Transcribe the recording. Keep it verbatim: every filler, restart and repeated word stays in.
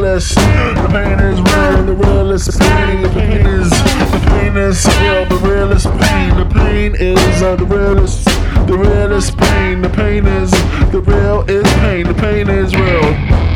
realest. The pain is real, the realest pain. The pain is, the pain is real, the realest pain. The pain is uh, the realest, the realest pain. The pain is, the real is pain. The pain is real.